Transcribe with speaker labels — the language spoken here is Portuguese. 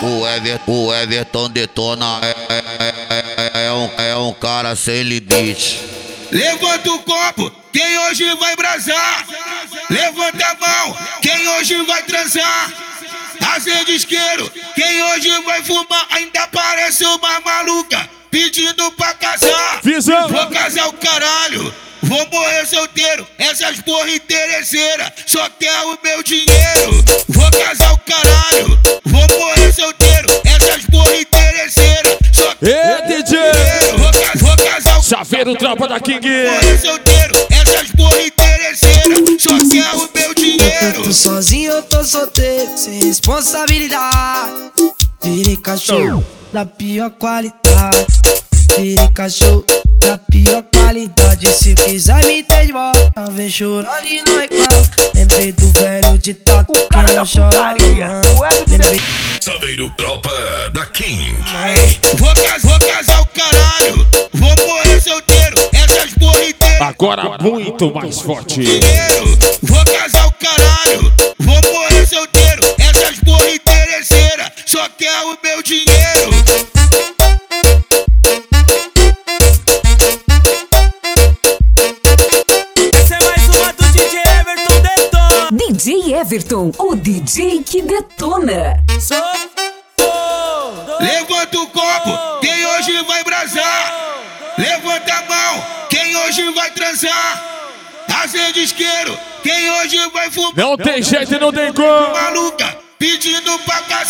Speaker 1: O Everton detona, é um cara sem limite.
Speaker 2: Levanta o copo, quem hoje vai brasar? Levanta a mão, quem hoje vai transar? Acende isqueiro, quem hoje vai fumar? Ainda parece uma maluca pedindo pra casar.
Speaker 3: Visão.
Speaker 2: Vou casar o caralho, vou morrer solteiro. Essas porra interesseira só quer o meu dinheiro. Vou casar o caralho, vou morrer solteiro. Essas porra interesseira só quer
Speaker 3: DJ.
Speaker 2: Vou casar o
Speaker 3: Chaveiro, tropa da King.
Speaker 2: morrer solteiro. Essas porra interesseira só quer o meu dinheiro.
Speaker 4: Tô sozinho, eu tô solteiro, sem responsabilidade. Virei cachorro da pior qualidade. Virei cachorro da pior qualidade. Se quiser me ter de volta, vem chorando e não reclama. Lembrei do velho ditado, quem não chora não. Lembrei.
Speaker 5: Chaveiro, tropa da King.
Speaker 2: Vou casar o caralho, vou morrer solteiro. Essas porra inteiras
Speaker 3: Agora muito mais forte.
Speaker 2: dinheiro. Vou casar o caralho, vou morrer solteiro. Essas porra interesseira só quer o meu dinheiro.
Speaker 6: Essa é mais uma do DJ Everton Detona.
Speaker 7: DJ Everton, o DJ que detona.
Speaker 2: Levanta o copo, quem hoje vai brasar? Levanta a mão, quem hoje vai transar? Acende isqueiro, quem hoje vai fumar?
Speaker 3: Não tem jeito e não tem como.
Speaker 2: Maluca pedindo pra casar.